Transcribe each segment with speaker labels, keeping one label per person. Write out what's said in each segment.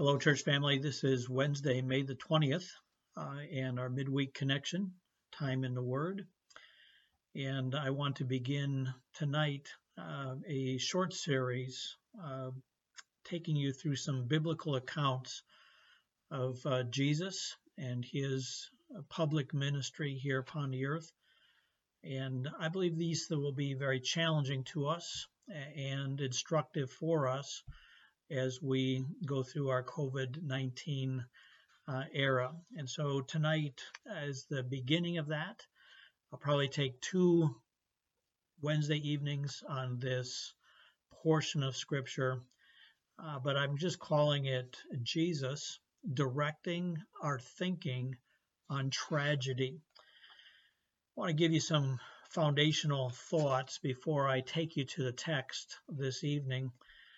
Speaker 1: Hello, church family. This is Wednesday, May the 20th, and our midweek connection, Time in the Word. And I want to begin tonight a short series taking you through some biblical accounts of Jesus and his public ministry here upon the earth. And I believe these will be very challenging to us and instructive for us as we go through our COVID-19 era. And so tonight, as the beginning of that, I'll probably take 2 Wednesday evenings on this portion of Scripture, but I'm just calling it Jesus directing our thinking on tragedy. I want to give you some foundational thoughts before I take you to the text this evening.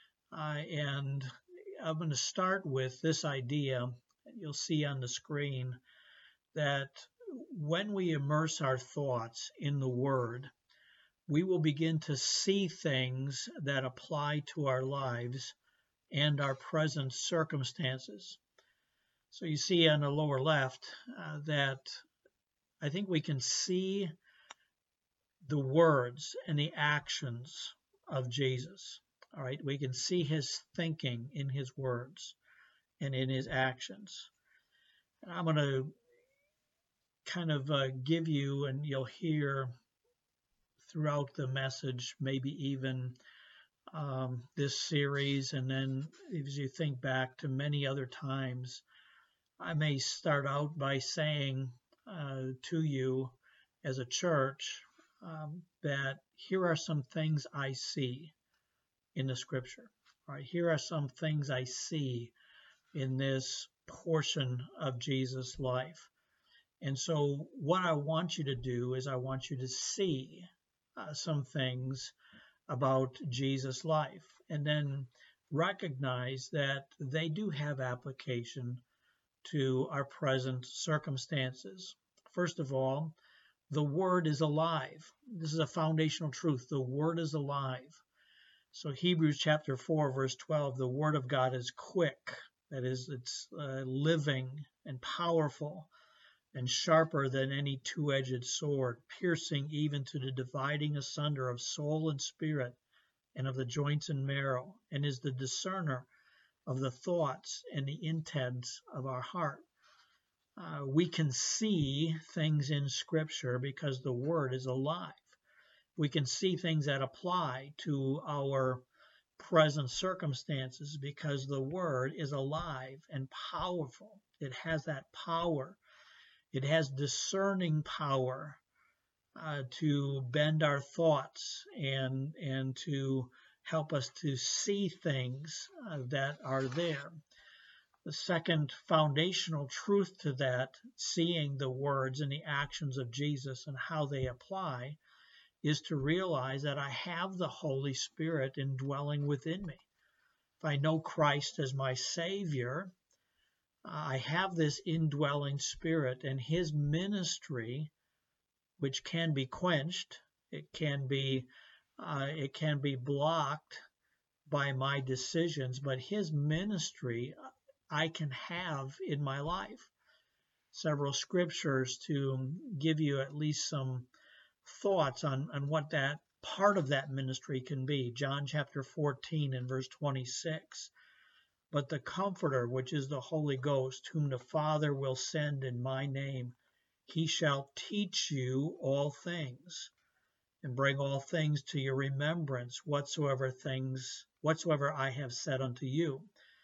Speaker 1: And I'm going to start with this idea you'll see on the screen that when we immerse our thoughts in the Word, we will begin to see things that apply to our lives and our present circumstances. So you see on the lower left that I think we can see the words and the actions of Jesus. All right, we can see his thinking in his words and in his actions. And I'm going to kind of give you, and you'll hear throughout the message, maybe even this series, and then as you think back to many other times, I may start out by saying to you as a church that here are some things I see in the Scripture. All right, here are some things I see in this portion of Jesus' life. And so what I want you to do is I want you to see some things about Jesus' life and then recognize that they do have application to our present circumstances. First of all, the Word is alive. This is a foundational truth. The Word is alive. So Hebrews chapter 4, verse 12, the Word of God is quick. That is, it's living and powerful and sharper than any two-edged sword, piercing even to the dividing asunder of soul and spirit and of the joints and marrow, and is the discerner of the thoughts and the intents of our heart. We can see things in Scripture because the Word is alive. We can see things that apply to our present circumstances because the Word is alive and powerful. It has that power. It has discerning power to bend our thoughts and to help us to see things that are there. The second foundational truth to that, seeing the words and the actions of Jesus and how they apply, is to realize that I have the Holy Spirit indwelling within me. If I know Christ as my Savior, I have this indwelling Spirit, and his ministry, which can be quenched, it can be blocked by my decisions, but his ministry I can have in my life. Several scriptures to give you at least some thoughts on what that part of that ministry can be. John chapter 14 and verse 26. But the Comforter, which is the Holy Ghost, whom the Father will send in my name, he shall teach you all things, and bring all things to your remembrance, whatsoever I have said unto you.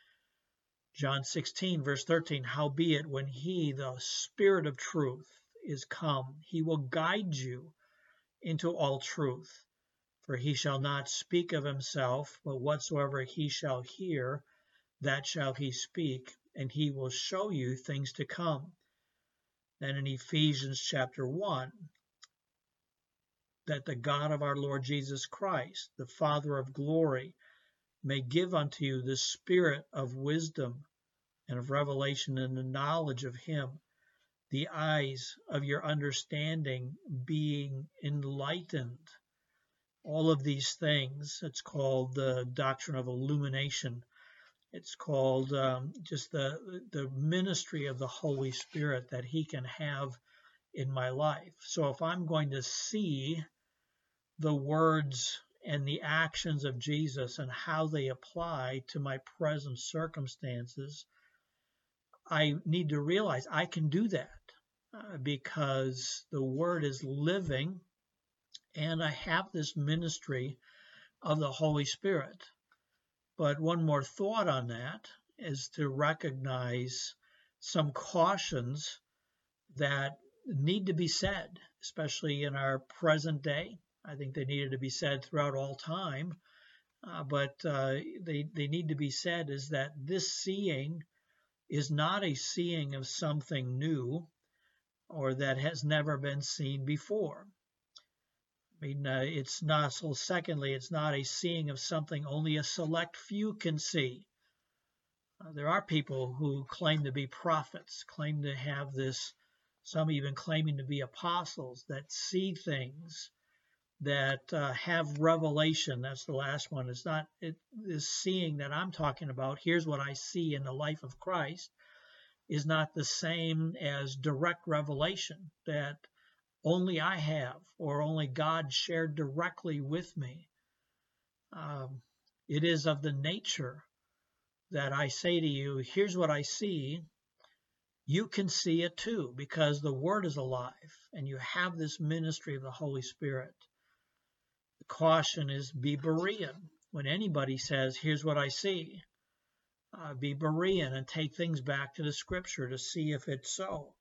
Speaker 1: John 16, verse 13, howbeit when he, the Spirit of truth, is come, he will guide you into all truth. For he shall not speak of himself, but whatsoever he shall hear, that shall he speak, and he will show you things to come. Then in Ephesians chapter 1, that the God of our Lord Jesus Christ, the Father of glory, may give unto you the spirit of wisdom and of revelation and the knowledge of him, the eyes of your understanding being enlightened. All of these things, it's called the doctrine of illumination, It's called just the ministry of the Holy Spirit that he can have in my life. So if I'm going to see the words and the actions of Jesus and how they apply to my present circumstances, I need to realize I can do that because the Word is living and I have this ministry of the Holy Spirit. But one more thought on that is to recognize some cautions that need to be said, especially in our present day. I think they needed to be said throughout all time, but they need to be said is that this seeing is not a seeing of something new or that has never been seen before. I mean, it's not, so secondly, it's not a seeing of something only a select few can see. There are people who claim to be prophets, claim to have this, some even claiming to be apostles that see things, that have revelation. That's the last one. It's not this seeing that I'm talking about. Here's what I see in the life of Christ is not the same as direct revelation that only I have or only God shared directly with me. It is of the nature that I say to you, here's what I see. You can see it too because the Word is alive and you have this ministry of the Holy Spirit. The caution is be Berean. When anybody says, here's what I see, be Berean and take things back to the Scripture to see if it's so.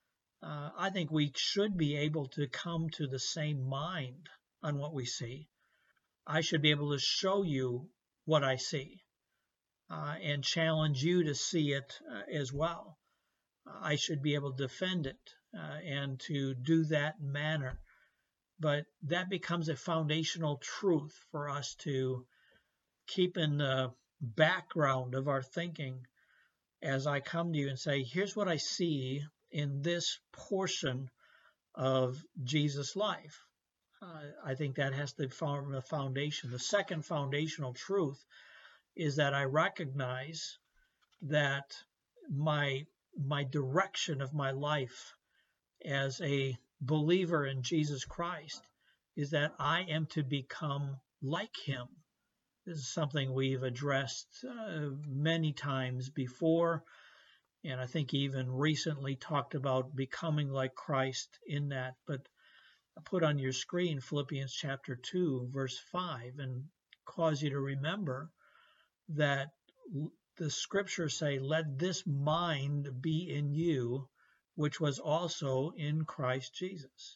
Speaker 1: I think we should be able to come to the same mind on what we see. I should be able to show you what I see and challenge you to see it as well. I should be able to defend it and to do that manner. But that becomes a foundational truth for us to keep in the background of our thinking as I come to you and say, here's what I see in this portion of Jesus' life. I think that has to form a foundation. The second foundational truth is that I recognize that my direction of my life as a believer in Jesus Christ is that I am to become like him. This is something we've addressed many times before, and I think even recently talked about becoming like Christ in that. But I put on your screen Philippians chapter 2, verse 5, and cause you to remember that the scriptures say, let this mind be in you, which was also in Christ Jesus.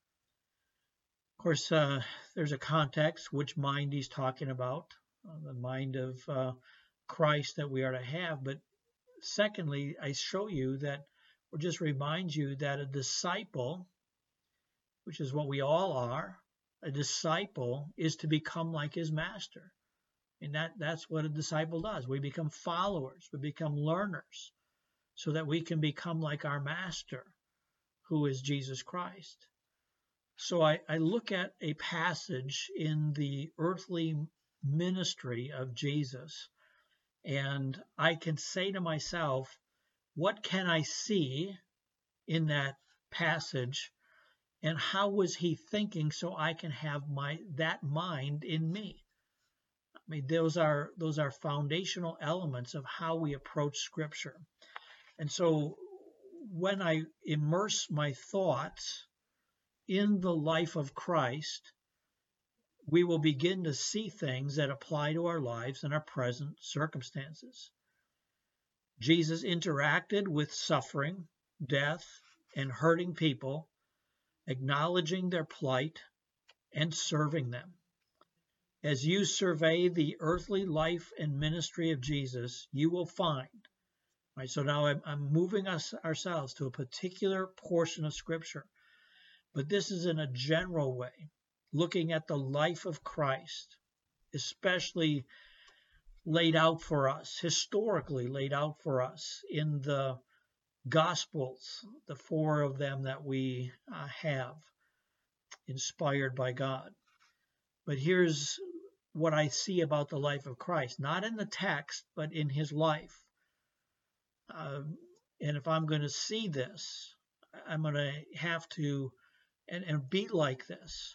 Speaker 1: Of course, there's a context, which mind he's talking about, the mind of Christ that we are to have. But secondly, I show you that, or just remind you that a disciple, which is what we all are, a disciple is to become like his master. And that's what a disciple does. We become followers, we become learners, so that we can become like our master, who is Jesus Christ. So I look at a passage in the earthly ministry of Jesus, and I can say to myself, what can I see in that passage, and how was he thinking so I can have that mind in me? I mean, those are foundational elements of how we approach Scripture. And so when I immerse my thoughts in the life of Christ, we will begin to see things that apply to our lives and our present circumstances. Jesus interacted with suffering, death, and hurting people, acknowledging their plight and serving them. As you survey the earthly life and ministry of Jesus, you will find, right? So now I'm moving ourselves to a particular portion of Scripture, but this is in a general way, looking at the life of Christ, especially laid out for us, historically laid out for us in the Gospels, the 4 of them that we have, inspired by God. But here's what I see about the life of Christ, not in the text, but in his life. And if I'm going to see this, I'm going to have to and be like this.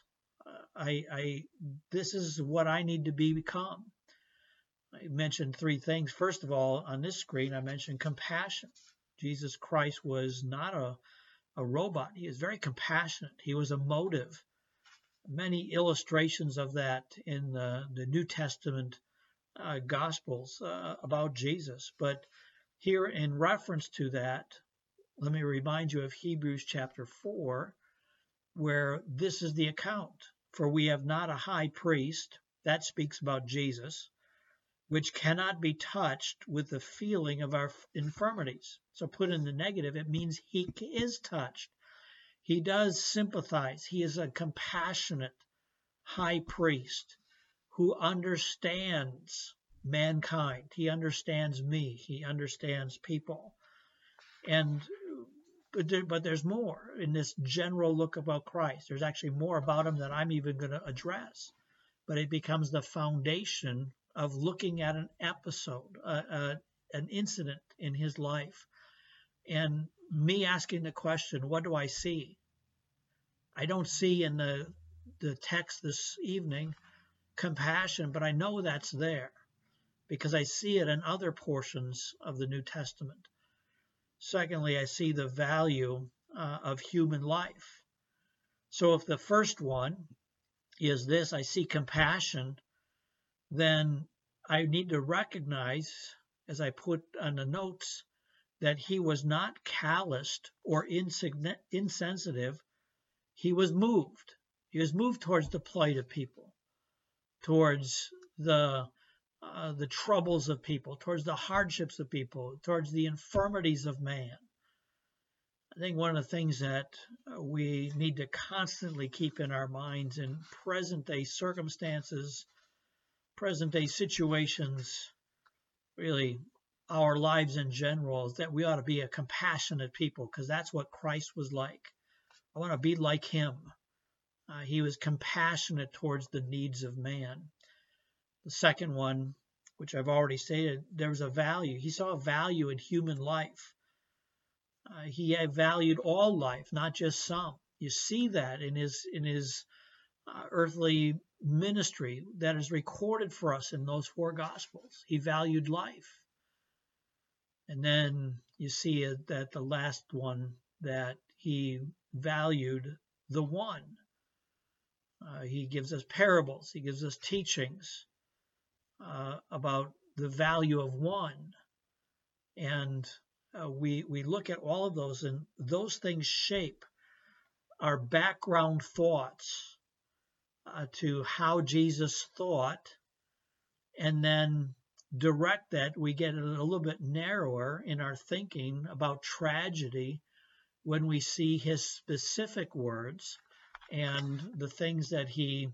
Speaker 1: This is what I need to become. I mentioned three things. First of all, on this screen, I mentioned compassion. Jesus Christ was not a robot. He is very compassionate. He was emotive. Many illustrations of that in the New Testament Gospels about Jesus. But here, in reference to that, let me remind you of Hebrews chapter 4, where this is the account. For we have not a high priest, that speaks about Jesus, which cannot be touched with the feeling of our infirmities. So put in the negative, it means he is touched. He does sympathize. He is a compassionate high priest who understands mankind. He understands me. He understands people. But there's more in this general look about Christ. There's actually more about him than I'm even going to address. But it becomes the foundation of looking at an episode, an incident in his life, and me asking the question, what do I see? I don't see in the text this evening compassion, but I know that's there because I see it in other portions of the New Testament. Secondly, I see the value of human life. So if the first one is this, I see compassion, then I need to recognize, as I put on the notes, that he was not calloused or insensitive. He was moved. He was moved towards the plight of people, towards the troubles of people, towards the hardships of people, towards the infirmities of man. I think one of the things that we need to constantly keep in our minds in present-day circumstances, present-day situations, really our lives in general, is that we ought to be a compassionate people, because that's what Christ was like. I want to be like him. He was compassionate towards the needs of man. The second one, which I've already stated, there was a value. He saw a value in human life. He valued all life, not just some. You see that in his earthly ministry that is recorded for us in those four Gospels. He valued life. And then you see that the last one, that he valued the one. He gives us parables. He gives us teachings about the value of one. And we look at all of those, and those things shape our background thoughts to how Jesus thought, and then direct that. We get a little bit narrower in our thinking about tragedy when we see his specific words and the things that he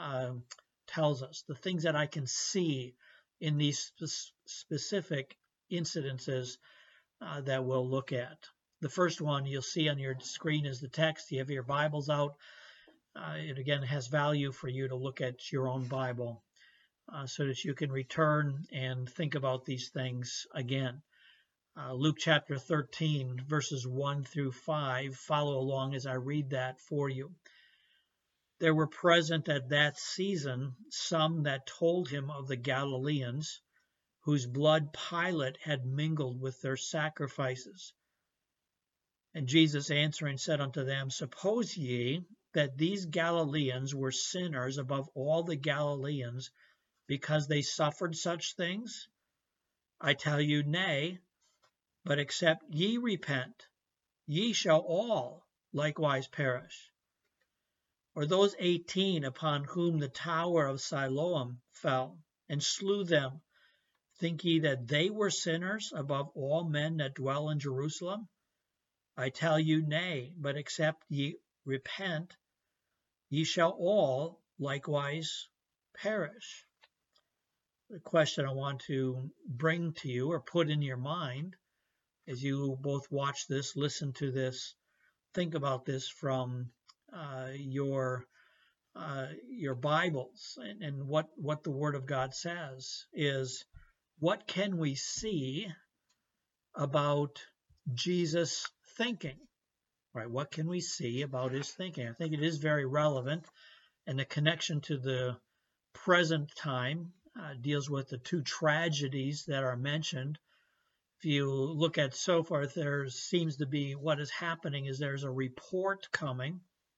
Speaker 1: tells us, the things that I can see in these specific incidences that we'll look at. The first one you'll see on your screen is the text. You have your Bibles out. It again has value for you to look at your own Bible so that you can return and think about these things again. Luke chapter 13, verses 1 through 5. Follow along as I read that for you. There were present at that season some that told him of the Galileans, whose blood Pilate had mingled with their sacrifices. And Jesus answering said unto them, Suppose ye that these Galileans were sinners above all the Galileans, because they suffered such things? I tell you, nay, but except ye repent, ye shall all likewise perish. Or those 18 upon whom the tower of Siloam fell, and slew them, think ye that they were sinners above all men that dwell in Jerusalem? I tell you, nay, but except ye repent, ye shall all likewise perish. The question I want to bring to you or put in your mind as you both watch this, listen to this, think about this from your your Bibles and what the Word of God says is, what can we see about Jesus' thinking? Right? What can we see about his thinking? I think it is very relevant, and the connection to the present time deals with the two tragedies that are mentioned. If you look at so far, there seems to be, what is happening is there's a report coming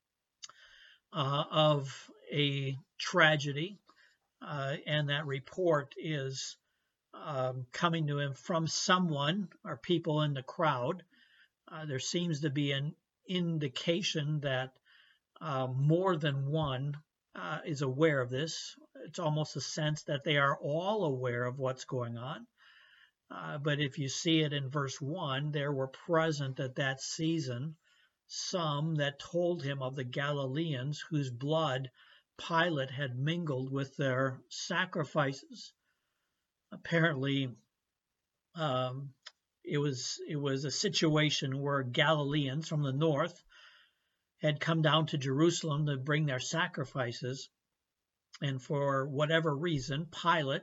Speaker 1: of a tragedy, and that report is coming to him from someone or people in the crowd. There seems to be an indication that more than one is aware of this. It's almost a sense that they are all aware of what's going on. But if you see it in verse 1, there were present at that season some that told him of the Galileans whose blood Pilate had mingled with their sacrifices. Apparently, it was a situation where Galileans from the north had come down to Jerusalem to bring their sacrifices, and for whatever reason, Pilate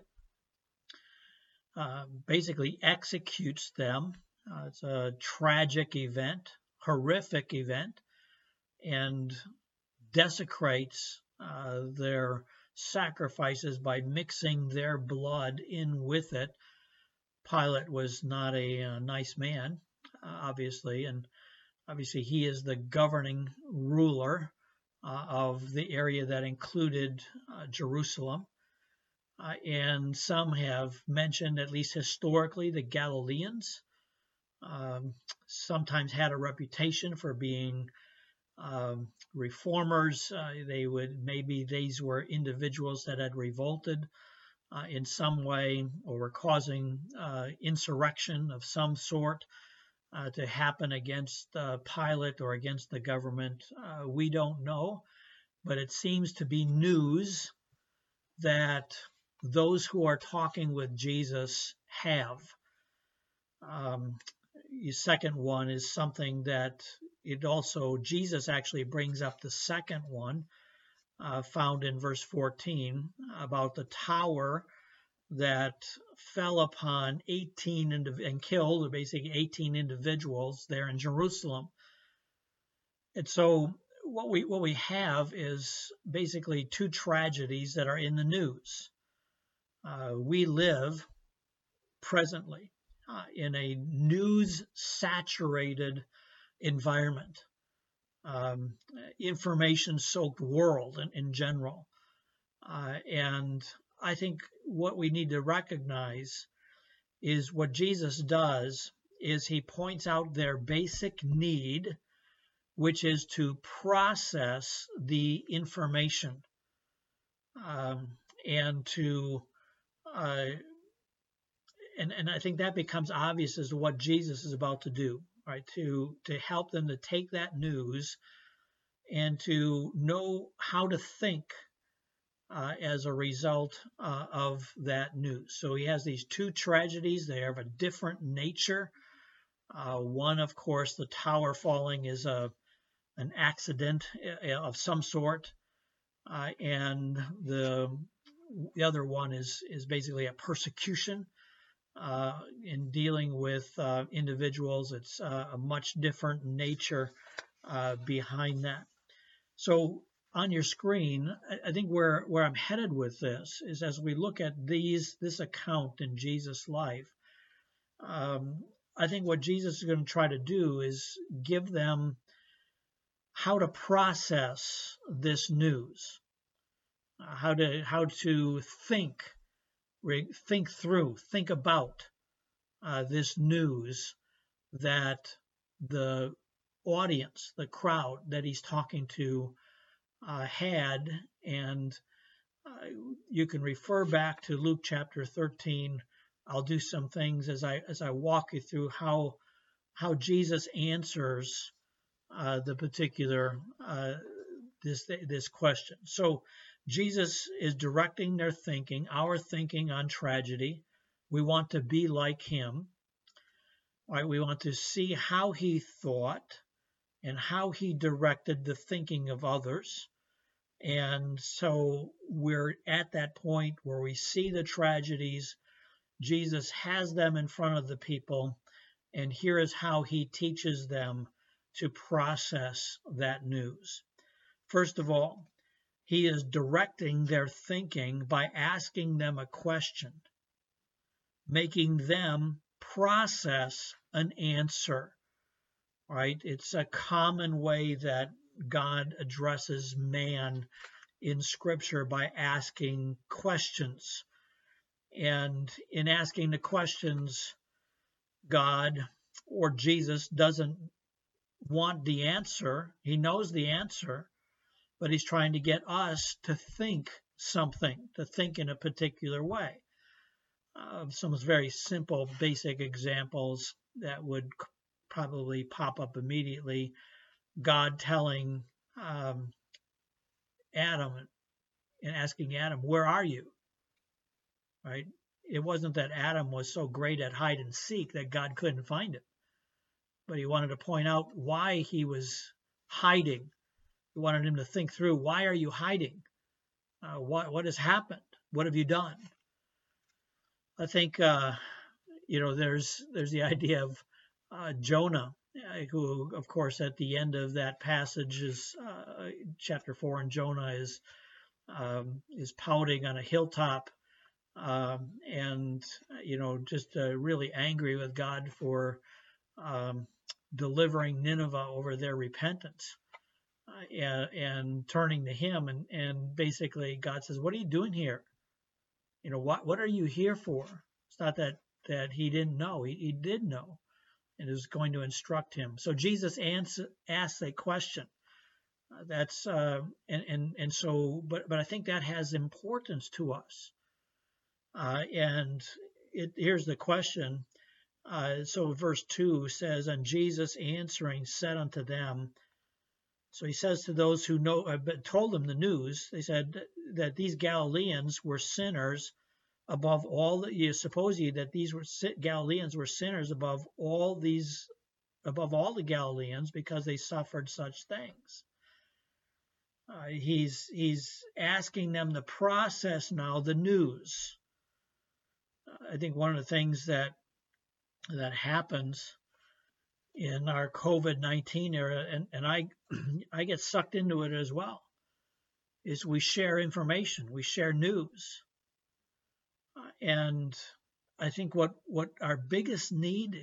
Speaker 1: basically executes them. It's a tragic event, horrific event, and desecrates their sacrifices by mixing their blood in with it. Pilate was not a nice man, obviously, and obviously he is the governing ruler of the area that included Jerusalem. And some have mentioned, at least historically, the Galileans sometimes had a reputation for being reformers. Maybe these were individuals that had revolted in some way or were causing insurrection of some sort to happen against Pilate or against the government. We don't know, but it seems to be news that those who are talking with Jesus have. The second one is something that Jesus actually brings up, the second one found in verse 14 about the tower that fell upon 18 and killed basically 18 individuals there in Jerusalem. And so what we have is basically two tragedies that are in the news. We live presently in a news-saturated environment, information-soaked world in general. And I think what we need to recognize is what Jesus does is he points out their basic need, which is to process the information and to and I think that becomes obvious as to what Jesus is about to do, right? To help them to take that news and to know how to think as a result of that news. So he has these two tragedies. They are of a different nature. One, of course, the tower falling is an accident of some sort, and the other one is basically a persecution. In dealing with individuals, it's a much different nature behind that. So on your screen, I think where I'm headed with this is, as we look at this account in Jesus' life, I think what Jesus is going to try to do is give them how to process this news, how to think through, think about this news that the audience, the crowd that he's talking to had. And you can refer back to Luke chapter 13. I'll do some things as I walk you through how Jesus answers the particular this question. So Jesus is directing their thinking, our thinking on tragedy. We want to be like him. Right? We want to see how he thought and how he directed the thinking of others. And so we're at that point where we see the tragedies. Jesus has them in front of the people, and here is how he teaches them to process that news. First of all, he is directing their thinking by asking them a question, making them process an answer, right? It's a common way that God addresses man in Scripture, by asking questions. And in asking the questions, God or Jesus doesn't want the answer. He knows the answer, but he's trying to get us to think something, to think in a particular way. Some very simple, basic examples that would probably pop up immediately. God telling Adam and asking Adam, "Where are you?" Right? It wasn't that Adam was so great at hide and seek that God couldn't find him, but he wanted to point out why he was hiding. He wanted him to think through, why are you hiding? What has happened? What have you done? I think there's the idea of Jonah, who, of course, at the end of that passage is chapter 4, and Jonah is pouting on a hilltop, and just really angry with God for delivering Nineveh over their repentance, and turning to him, and basically God says, "What are you doing here? What are you here for?" It's not that he didn't know; he did know, and is going to instruct him. So Jesus asks a question. That's and so, but I think that has importance to us. And here's the question. So verse 2 says, "And Jesus answering said unto them," so he says to those who told them the news, they said that these Galileans were sinners above all. Suppose ye that these Galileans were sinners above all the Galileans, because they suffered such things. He's asking them to process now the news. I think one of the things that happens in our COVID-19 era, and I get sucked into it as well, is we share information, we share news. And I think what our biggest need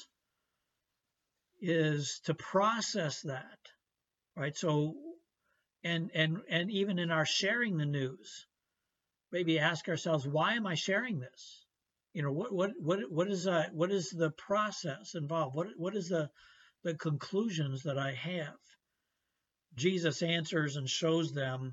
Speaker 1: is to process that, right? So, and even in our sharing the news, maybe ask ourselves, why am I sharing this? What is the process involved? What is the conclusions that I have? Jesus answers and shows them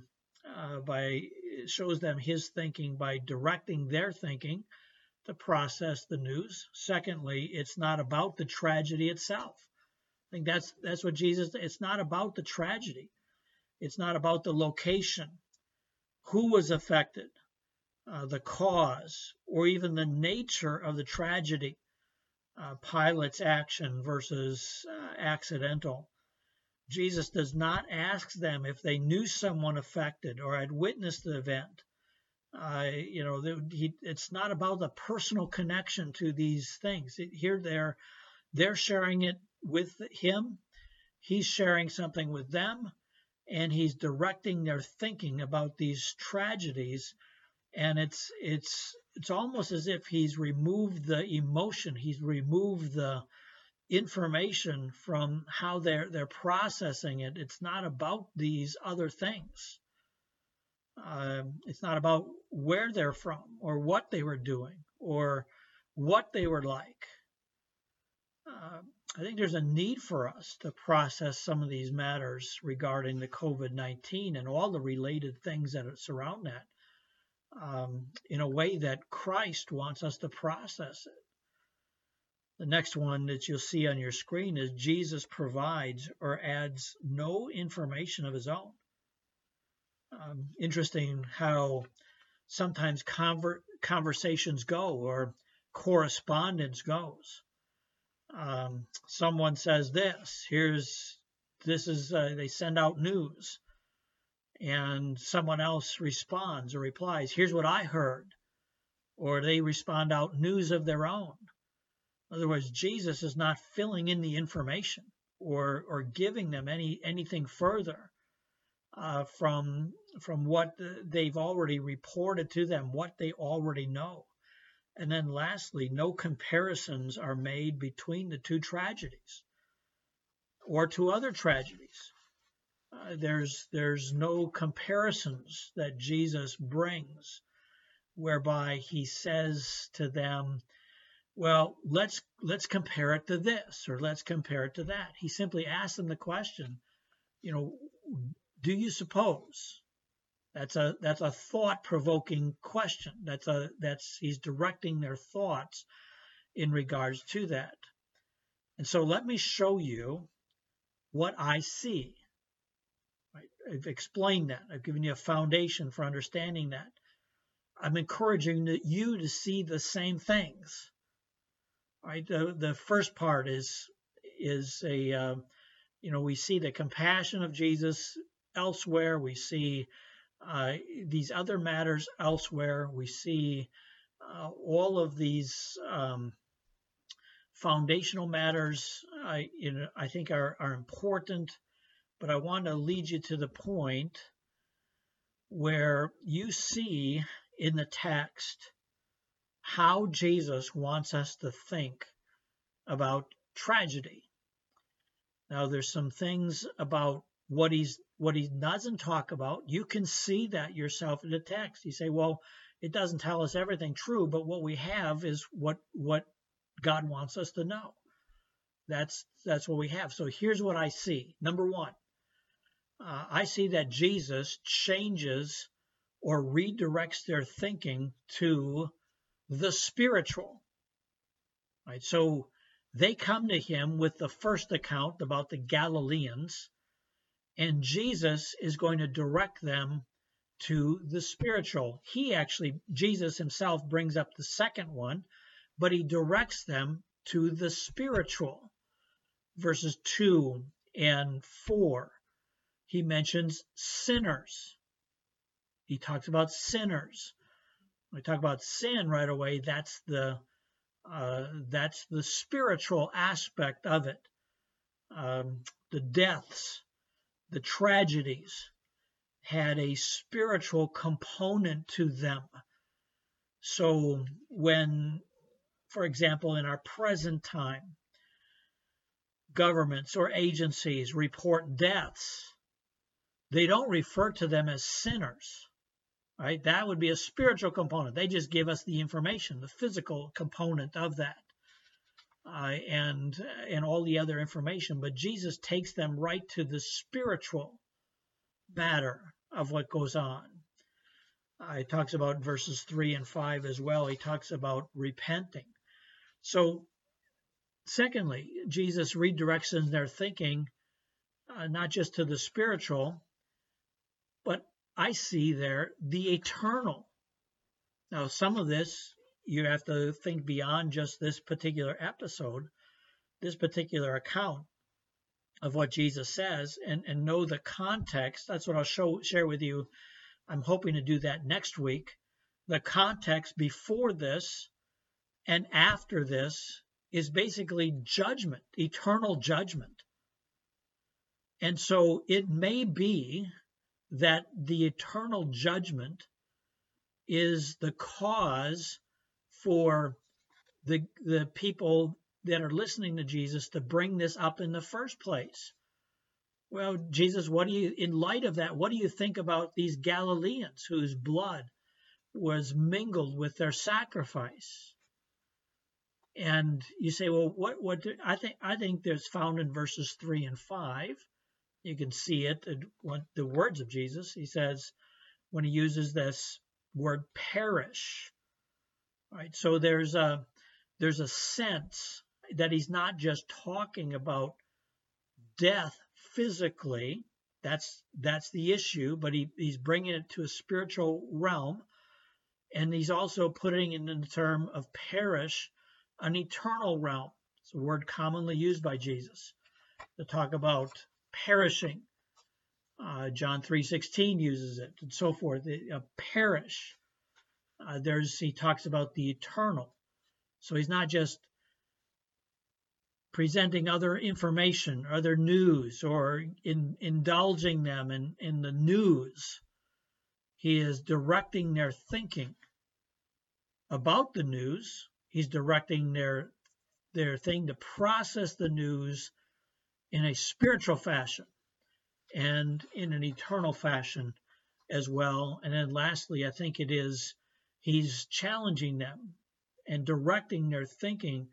Speaker 1: his thinking by directing their thinking to process the news. Secondly, it's not about the tragedy itself. I think that's what Jesus. It's not about the tragedy. It's not about the location, who was affected, the cause, or even the nature of the tragedy. Pilate's action versus accidental. Jesus does not ask them if they knew someone affected or had witnessed the event. It's not about the personal connection to these things. Here they're sharing it with him. He's sharing something with them, and he's directing their thinking about these tragedies. And it's almost as if he's removed the emotion. He's removed the information from how they're processing it. It's not about these other things. It's not about where they're from or what they were doing or what they were like. I think there's a need for us to process some of these matters regarding the COVID-19 and all the related things that surround that, in a way that Christ wants us to process it. The next one that you'll see on your screen is Jesus provides or adds no information of his own. Interesting how sometimes conversations go, or correspondence goes. Someone says this. They send out news. and someone else responds or replies, here's what I heard, or they respond out news of their own. In other words, Jesus is not filling in the information or giving them anything further from what they've already reported to them, what they already know. And then lastly, no comparisons are made between the two tragedies or two other tragedies. There's no comparisons that Jesus brings whereby he says to them, well, let's compare it to this or let's compare it to that. He simply asks them the question, do you suppose? That's a thought-provoking question. He's directing their thoughts in regards to that. And so let me show you what I see. Right? I've explained that. I've given you a foundation for understanding that. I'm encouraging you to see the same things. Right? The first part is a we see the compassion of Jesus elsewhere. We see these other matters elsewhere. We see all of these foundational matters. I think are important, but I want to lead you to the point where you see in the text how Jesus wants us to think about tragedy. Now, there's some things about what he doesn't talk about. You can see that yourself in the text. You say, well, it doesn't tell us everything true, but what we have is what God wants us to know. That's what we have. So here's what I see. Number one, I see that Jesus changes or redirects their thinking to the spiritual. Right? So they come to him with the first account about the Galileans, and Jesus is going to direct them to the spiritual. Jesus himself brings up the second one, but he directs them to the spiritual. Verses 2 and 4, he mentions sinners. He talks about sinners. When we talk about sin right away, that's the spiritual aspect of it. The deaths, the tragedies had a spiritual component to them. So when, for example, in our present time, governments or agencies report deaths, they don't refer to them as sinners. Right? That would be a spiritual component. They just give us the information, the physical component of that, and all the other information. But Jesus takes them right to the spiritual matter of what goes on. He talks about verses 3 and 5 as well. He talks about repenting. So, secondly, Jesus redirects in their thinking not just to the spiritual, but I see there the eternal. Now, some of this, you have to think beyond just this particular episode, this particular account of what Jesus says, and know the context. That's what I'll share with you. I'm hoping to do that next week. The context before this and after this is basically judgment, eternal judgment. And so it may be that the eternal judgment is the cause for the people that are listening to Jesus to bring this up in the first place. Well, Jesus, in light of that, what do you think about these Galileans whose blood was mingled with their sacrifice? And you say, well, I think there's found in verses 3 and 5. You can see it, the words of Jesus. He says, when he uses this word perish, right? So there's a sense that he's not just talking about death physically. That's the issue, but he's bringing it to a spiritual realm, and he's also putting it in the term of perish, an eternal realm. It's a word commonly used by Jesus to talk about perishing. John 3:16 uses it, and so forth. Perish. He talks about the eternal. So he's not just presenting other information, other news, or indulging them in the news. He is directing their thinking about the news. He's directing their thing to process the news in a spiritual fashion and in an eternal fashion as well. And then lastly, I think he's challenging them and directing their thinking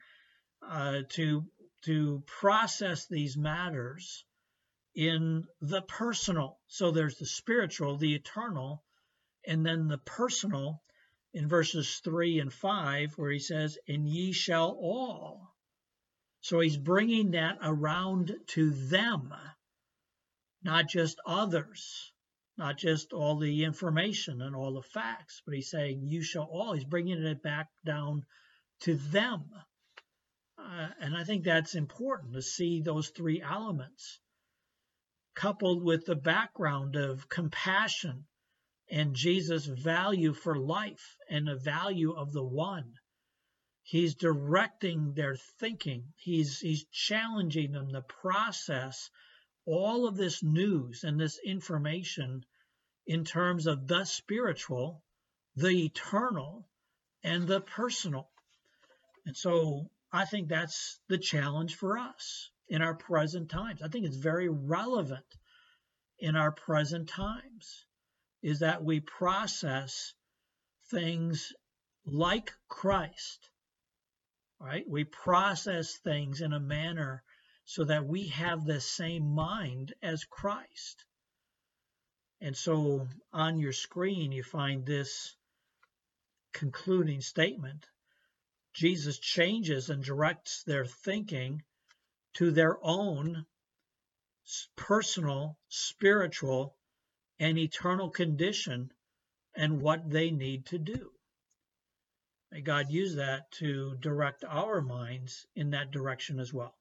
Speaker 1: to process these matters in the personal. So there's the spiritual, the eternal, and then the personal in verses 3 and 5, where he says, and ye shall all. So he's bringing that around to them, not just others, not just all the information and all the facts, but he's saying, you shall all. He's bringing it back down to them. And I think that's important to see those three elements, coupled with the background of compassion and Jesus' value for life and the value of the one. He's directing their thinking. He's challenging them to process all of this news and this information in terms of the spiritual, the eternal, and the personal. And so I think that's the challenge for us in our present times. I think it's very relevant in our present times, is that we process things like Christ, right? We process things in a manner so that we have the same mind as Christ. And so on your screen, you find this concluding statement. Jesus changes and directs their thinking to their own personal, spiritual, and eternal condition and what they need to do. May God use that to direct our minds in that direction as well,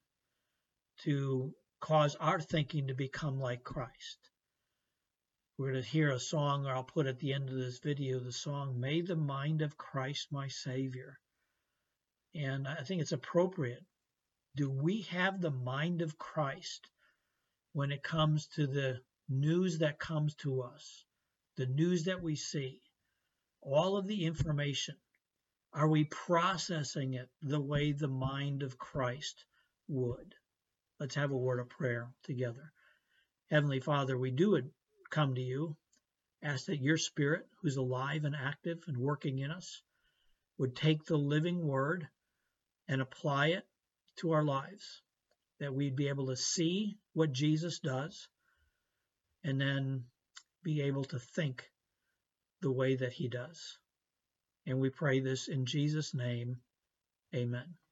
Speaker 1: to cause our thinking to become like Christ. We're going to hear a song, or I'll put at the end of this video the song, May the Mind of Christ My Savior. And I think it's appropriate. Do we have the mind of Christ when it comes to the news that comes to us, the news that we see, all of the information? Are we processing it the way the mind of Christ would? Let's have a word of prayer together. Heavenly Father, we do come to you, ask that your Spirit, who's alive and active and working in us, would take the living word and apply it to our lives, that we'd be able to see what Jesus does and then be able to think the way that he does. And we pray this in Jesus' name. Amen.